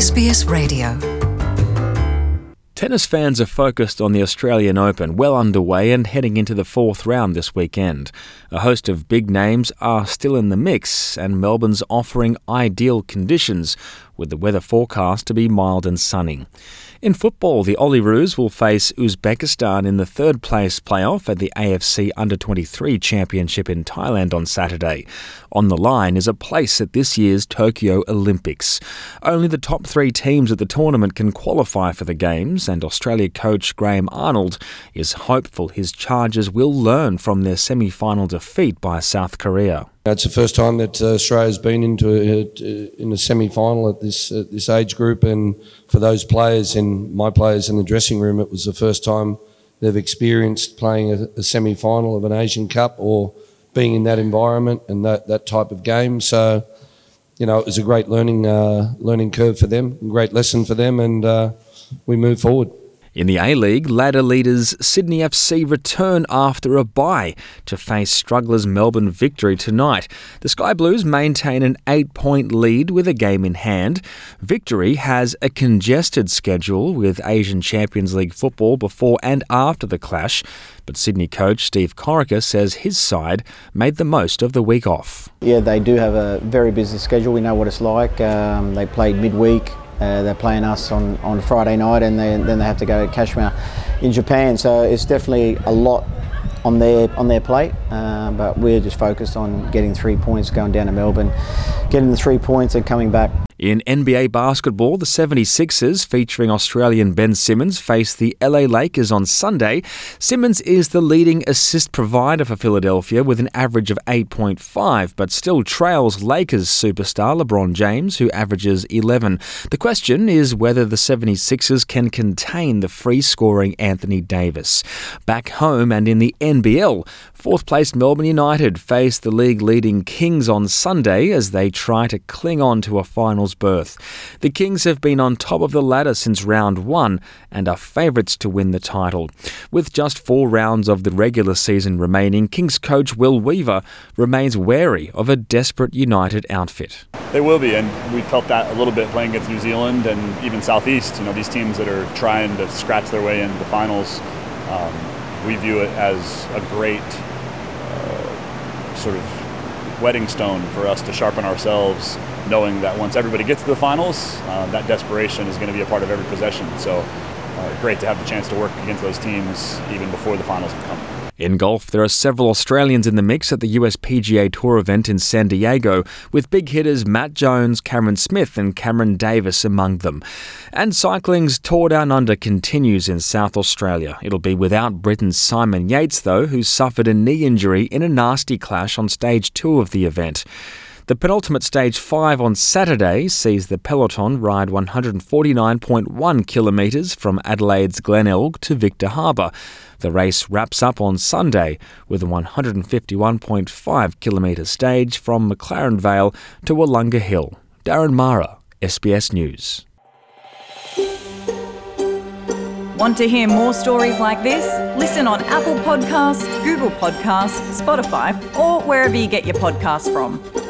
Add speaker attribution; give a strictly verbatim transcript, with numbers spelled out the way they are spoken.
Speaker 1: S B S Radio.
Speaker 2: Tennis fans are focused on the Australian Open, well underway and heading into the fourth round this weekend. A host of big names are still in the mix, and Melbourne's offering ideal conditions, with the weather forecast to be mild and sunny. In football, the Olyroos will face Uzbekistan in the third-place playoff at the A F C Under twenty-three Championship in Thailand on Saturday. On the line is a place at this year's Tokyo Olympics. Only the top three teams at the tournament can qualify for the Games, and Australia coach Graham Arnold is hopeful his Chargers will learn from their semi-final defeat by South Korea.
Speaker 3: It's the first time that uh, Australia's been into a, in a semi-final at this at this age group, and for those players and my players in the dressing room, it was the first time they've experienced playing a, a semi-final of an Asian Cup or being in that environment and that, that type of game. So, you know, it was a great learning uh, learning curve for them, a great lesson for them, and uh, we move forward.
Speaker 2: In the A-League, ladder leaders Sydney F C return after a bye to face strugglers Melbourne Victory tonight. The Sky Blues maintain an eight-point lead with a game in hand. Victory has a congested schedule with Asian Champions League football before and after the clash, but Sydney coach Steve Corica says his side made the most of the week off.
Speaker 4: Yeah, they do have a very busy schedule. We know what it's like. Um, they played midweek. Uh, they're playing us on, on Friday night, and they, then they have to go to Kashmir in Japan. So it's definitely a lot on their on their plate. Uh, but we're just focused on getting three points, going down to Melbourne, getting the three points and coming back.
Speaker 2: In N B A basketball, the seventy-sixers, featuring Australian Ben Simmons, face the L A Lakers on Sunday. Simmons is the leading assist provider for Philadelphia with an average of eight point five, but still trails Lakers superstar LeBron James, who averages eleven. The question is whether the seventy-sixers can contain the free-scoring Anthony Davis. Back home and in the N B L, fourth-placed Melbourne United face the league-leading Kings on Sunday as they try to cling on to a finals berth. The Kings have been on top of the ladder since round one and are favourites to win the title. With just four rounds of the regular season remaining, Kings coach Will Weaver remains wary of a desperate United outfit.
Speaker 5: They will be, and we felt that a little bit playing against New Zealand and even Southeast. You know, these teams that are trying to scratch their way into the finals, um, we view it as a great uh, sort of wedding stone for us to sharpen ourselves, knowing that once everybody gets to the finals, uh, that desperation is going to be a part of every possession. So uh, great to have the chance to work against those teams even before the finals have come.
Speaker 2: In golf, there are several Australians in the mix at the U S P G A Tour event in San Diego, with big hitters Matt Jones, Cameron Smith and Cameron Davis among them. And cycling's Tour Down Under continues in South Australia. It'll be without Britain's Simon Yates, though, who suffered a knee injury in a nasty clash on stage two of the event. The penultimate stage five on Saturday sees the peloton ride one hundred forty-nine point one kilometres from Adelaide's Glenelg to Victor Harbour. The race wraps up on Sunday with a one hundred fifty-one point five kilometre stage from McLaren Vale to Wollonga Hill. Darren Mara, S B S News.
Speaker 6: Want to hear more stories like this? Listen on Apple Podcasts, Google Podcasts, Spotify, or wherever you get your podcasts from.